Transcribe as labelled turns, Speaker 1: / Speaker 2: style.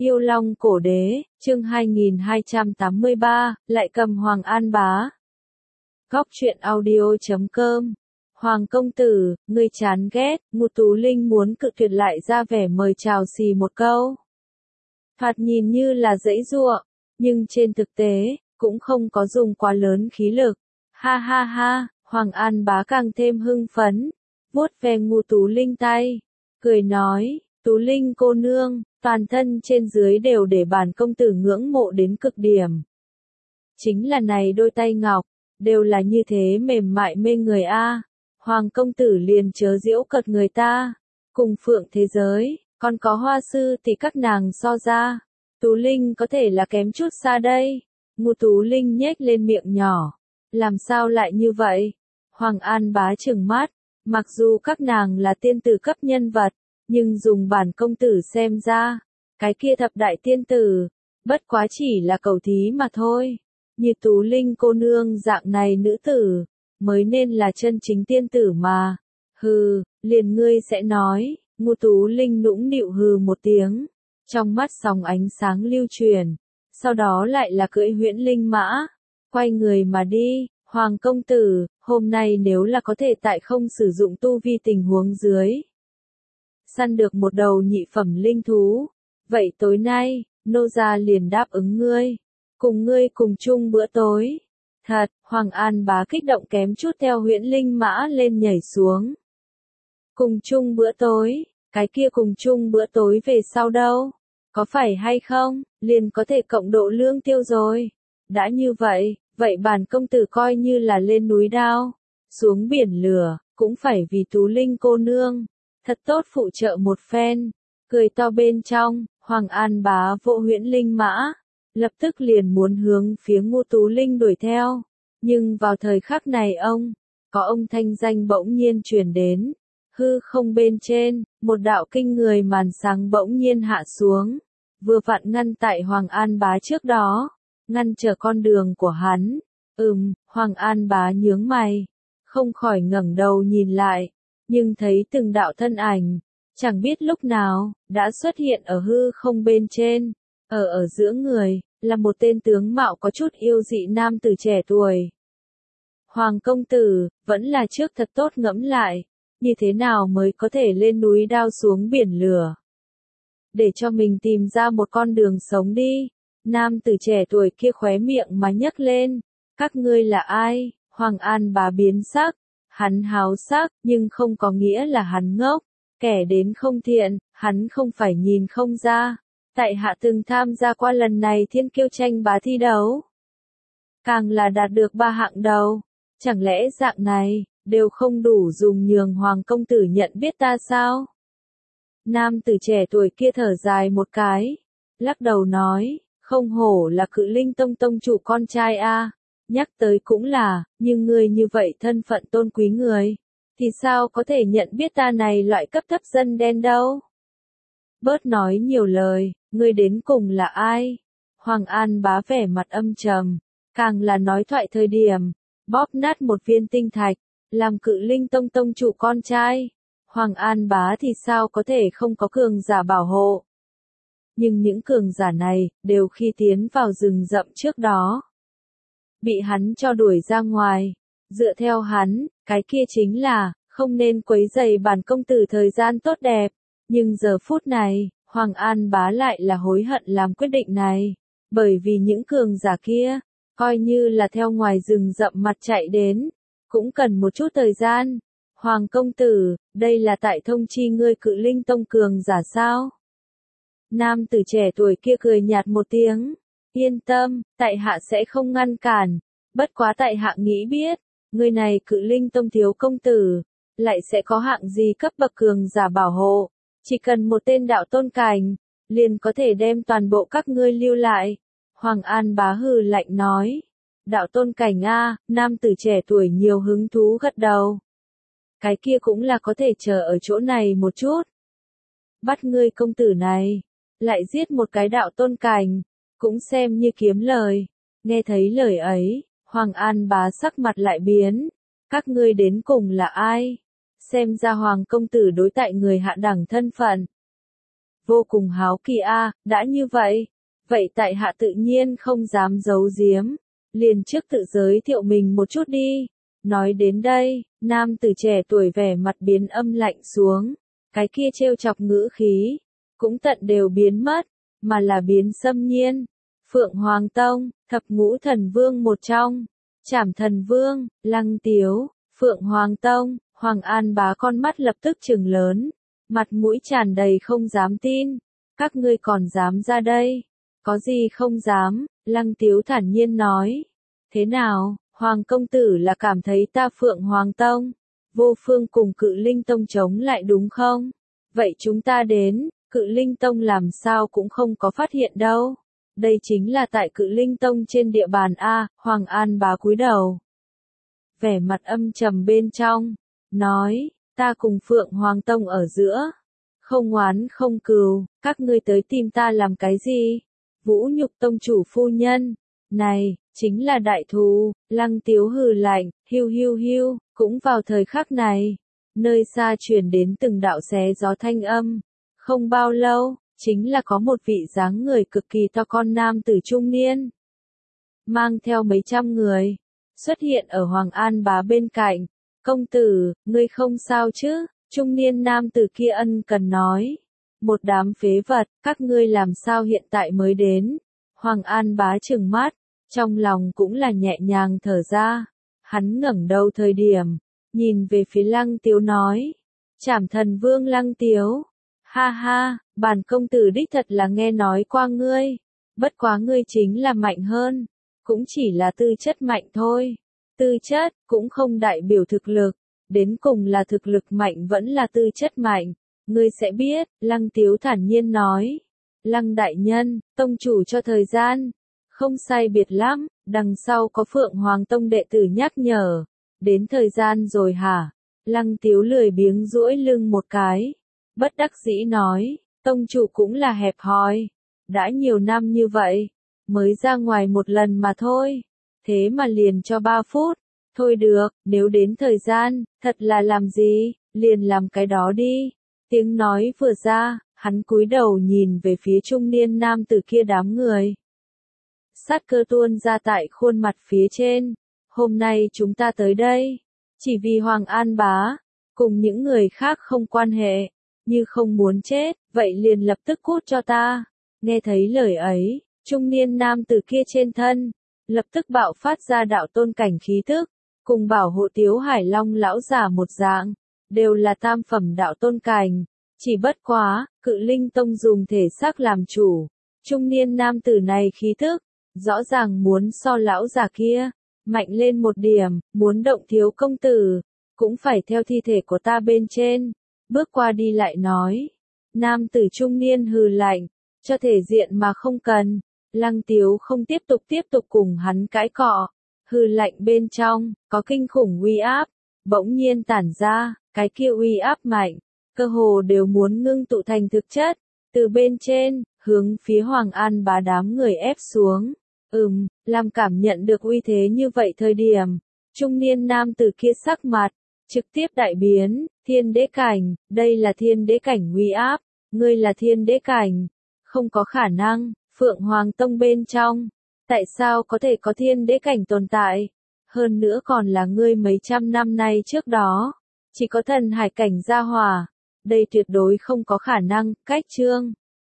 Speaker 1: Yêu Long Cổ Đế, chương 2283, lại cầm Hoàng An Bá. Góc truyện audio.com. Hoàng công tử, ngươi chán ghét, Ngô Tú Linh muốn cự tuyệt lại ra vẻ mời chào xì một câu. Thoạt nhìn như là giãy giụa, nhưng trên thực tế, cũng không có dùng quá lớn khí lực. Ha ha ha, Hoàng An Bá càng thêm hưng phấn, vuốt ve Ngô Tú Linh tay, cười nói, Tú Linh cô nương, toàn thân trên dưới đều để bản công tử ngưỡng mộ đến cực điểm. Chính là này đôi tay ngọc, đều là như thế mềm mại mê người a. Hoàng công tử liền chớ giễu cợt người ta, cùng phượng thế giới, còn có hoa sư thì các nàng so ra. Tú Linh có thể là kém chút xa đây. Ngô Tú Linh nhếch lên miệng nhỏ. Làm sao lại như vậy? Hoàng An Bá trừng mắt, mặc dù các nàng là tiên tử cấp nhân vật, nhưng dùng bản công tử xem ra, cái kia thập đại tiên tử, bất quá chỉ là cầu thí mà thôi. Như Tú Linh cô nương dạng này nữ tử, mới nên là chân chính tiên tử mà. Hừ, liền ngươi sẽ nói. Ngô Tú Linh nũng nịu hừ một tiếng, trong mắt sóng ánh sáng lưu truyền, sau đó lại là cưỡi huyễn linh mã, quay người mà đi. Hoàng công tử, hôm nay nếu là có thể tại không sử dụng tu vi tình huống dưới, săn được một đầu nhị phẩm linh thú, vậy tối nay, nô gia liền đáp ứng ngươi, cùng ngươi cùng chung bữa tối. Thật, Hoàng An Bá kích động kém chút theo huyễn linh mã lên nhảy xuống. Cùng chung bữa tối, cái kia cùng chung bữa tối về sau đâu? Có phải hay không, liền có thể cộng độ lương tiêu rồi. Đã như vậy, vậy bản công tử coi như là lên núi đao, xuống biển lửa, cũng phải vì Tú Linh cô nương, thật tốt phụ trợ một phen. Cười to bên trong, Hoàng An Bá vỗ huyễn linh mã, lập tức liền muốn hướng phía Ngô Tú Linh đuổi theo. Nhưng vào thời khắc này có ông thanh danh bỗng nhiên truyền đến, hư không bên trên, một đạo kinh người màn sáng bỗng nhiên hạ xuống, vừa vặn ngăn tại Hoàng An Bá trước đó, ngăn trở con đường của hắn. Hoàng An Bá nhướng mày, không khỏi ngẩng đầu nhìn lại, nhưng thấy từng đạo thân ảnh, chẳng biết lúc nào, đã xuất hiện ở hư không bên trên, ở giữa người, là một tên tướng mạo có chút yêu dị nam tử trẻ tuổi. Hoàng công tử, vẫn là trước thật tốt ngẫm lại, như thế nào mới có thể lên núi đao xuống biển lửa. Để cho mình tìm ra một con đường sống đi. Nam tử trẻ tuổi kia khóe miệng mà nhấc lên. Các ngươi là ai? Hoàng An Bá biến sắc. Hắn háo sắc, nhưng không có nghĩa là hắn ngốc. Kẻ đến không thiện, hắn không phải nhìn không ra. Tại hạ từng tham gia qua lần này thiên kiêu tranh bá thi đấu. Càng là đạt được 3 hạng đầu. Chẳng lẽ dạng này, đều không đủ dùng nhường Hoàng công tử nhận biết ta sao? Nam tử trẻ tuổi kia thở dài một cái, lắc đầu nói, không hổ là Cự Linh Tông tông chủ con trai a. Nhắc tới cũng là, nhưng ngươi như vậy thân phận tôn quý người, thì sao có thể nhận biết ta này loại cấp thấp dân đen đâu? Bớt nói nhiều lời, ngươi đến cùng là ai? Hoàng An Bá vẻ mặt âm trầm, càng là nói thoại thời điểm, bóp nát một viên tinh thạch, làm Cự Linh Tông tông chủ con trai. Hoàng An Bá thì sao có thể không có cường giả bảo hộ. Nhưng những cường giả này, đều khi tiến vào rừng rậm trước đó, bị hắn cho đuổi ra ngoài. Dựa theo hắn, cái kia chính là, không nên quấy rầy bản công tử thời gian tốt đẹp. Nhưng giờ phút này, Hoàng An Bá lại là hối hận làm quyết định này. Bởi vì những cường giả kia, coi như là theo ngoài rừng rậm mặt chạy đến, cũng cần một chút thời gian. Hoàng công tử, đây là tại thông chi ngươi Cự Linh Tông cường giả sao? Nam tử trẻ tuổi kia cười nhạt một tiếng. Yên tâm, tại hạ sẽ không ngăn cản. Bất quá tại hạ nghĩ biết, người này Cự Linh Tông thiếu công tử, lại sẽ có hạng gì cấp bậc cường giả bảo hộ. Chỉ cần một tên đạo tôn cảnh, liền có thể đem toàn bộ các ngươi lưu lại. Hoàng An Bá hừ lạnh nói. Đạo tôn cảnh a. Nam tử trẻ tuổi nhiều hứng thú gật đầu. Cái kia cũng là có thể chờ ở chỗ này một chút. Bắt ngươi công tử này, lại giết một cái đạo tôn cảnh, cũng xem như kiếm lời. Nghe thấy lời ấy, Hoàng An Bá sắc mặt lại biến. Các ngươi đến cùng là ai? Xem ra Hoàng công tử đối tại người hạ đẳng thân phận. vô cùng háo kỳ a, đã như vậy. Vậy tại hạ tự nhiên không dám giấu giếm, liền trước tự giới thiệu mình một chút đi. Nói đến đây, nam tử trẻ tuổi vẻ mặt biến âm lạnh xuống, cái kia trêu chọc ngữ khí, cũng tận đều biến mất, mà là biến xâm nhiên. Phượng Hoàng Tông, thập ngũ thần vương một trong, Trảm Thần Vương, Lăng Tiếu, Phượng Hoàng Tông, Hoàng An Bá con mắt lập tức trừng lớn, mặt mũi tràn đầy không dám tin, các ngươi còn dám ra đây, có gì không dám, Lăng Tiếu thản nhiên nói, thế nào, Hoàng công tử là cảm thấy ta Phượng Hoàng Tông, vô phương cùng Cự Linh Tông chống lại đúng không? Vậy chúng ta đến, Cự Linh Tông làm sao cũng không có phát hiện đâu. Đây chính là tại Cự Linh Tông trên địa bàn A, Hoàng An Bá cúi đầu. Vẻ mặt âm trầm bên trong, nói, ta cùng Phượng Hoàng Tông ở giữa. Không oán không cừu, các ngươi tới tìm ta làm cái gì? Vũ nhục tông chủ phu nhân. Này, chính là đại thù, Lăng Tiếu hừ lạnh, hiu hiu hiu, cũng vào thời khắc này. Nơi xa truyền đến từng đạo xé gió thanh âm. Không bao lâu, chính là có một vị dáng người cực kỳ to con nam tử trung niên. Mang theo mấy trăm người, xuất hiện ở Hoàng An Bá bên cạnh. Công tử, ngươi không sao chứ? Trung niên nam tử kia ân cần nói. Một đám phế vật, các ngươi làm sao hiện tại mới đến? Hoàng An Bá trừng mắt, trong lòng cũng là nhẹ nhàng thở ra. Hắn ngẩng đầu thời điểm, nhìn về phía Lăng Tiếu nói. Trảm Thần Vương Lăng Tiếu. Ha ha, bản công tử đích thật là nghe nói qua ngươi. Bất quá ngươi chính là mạnh hơn. Cũng chỉ là tư chất mạnh thôi. Tư chất, cũng không đại biểu thực lực. Đến cùng là thực lực mạnh vẫn là tư chất mạnh. Ngươi sẽ biết, Lăng Tiếu thản nhiên nói. Lăng đại nhân, tông chủ cho thời gian. Không sai biệt lắm, đằng sau có Phượng Hoàng Tông đệ tử nhắc nhở. Đến thời gian rồi hả? Lăng Tiếu lười biếng duỗi lưng một cái. Bất đắc dĩ nói, tông chủ cũng là hẹp hòi. Đã nhiều năm như vậy, mới ra ngoài một lần mà thôi. Thế mà liền cho 3 phút. Thôi được, nếu đến thời gian, thật là làm gì, liền làm cái đó đi. Tiếng nói vừa ra, hắn cúi đầu nhìn về phía trung niên nam tử kia đám người. Sát cơ tuôn ra tại khuôn mặt phía trên. Hôm nay chúng ta tới đây, chỉ vì Hoàng An Bá, cùng những người khác không quan hệ. Như không muốn chết, vậy liền lập tức cút cho ta. Nghe thấy lời ấy, trung niên nam tử kia trên thân, lập tức bạo phát ra đạo tôn cảnh khí tức, cùng bảo hộ Tiếu Hải Long lão giả một dạng, đều là tam phẩm đạo tôn cảnh. Chỉ bất quá, Cự Linh Tông dùng thể xác làm chủ. Trung niên nam tử này khí tức, rõ ràng muốn so lão già kia, mạnh lên một điểm, muốn động thiếu công tử, cũng phải theo thi thể của ta bên trên. Bước qua đi lại nói. Nam tử trung niên hừ lạnh, cho thể diện mà không cần. Lăng Tiếu không tiếp tục cùng hắn cãi cọ. Hừ lạnh bên trong, có kinh khủng uy áp, bỗng nhiên tản ra, cái kia uy áp mạnh, cơ hồ đều muốn ngưng tụ thành thực chất, từ bên trên, hướng phía Hoàng An Bá đám người ép xuống. Làm cảm nhận được uy thế như vậy thời điểm, trung niên nam tử kia sắc mặt, trực tiếp đại biến, thiên đế cảnh, đây là thiên đế cảnh uy áp, ngươi là thiên đế cảnh, không có khả năng, Phượng Hoàng Tông bên trong, tại sao có thể có thiên đế cảnh tồn tại, hơn nữa còn là ngươi mấy trăm năm nay trước đó, chỉ có thần hải cảnh gia hỏa, đây tuyệt đối không có khả năng, cách chương.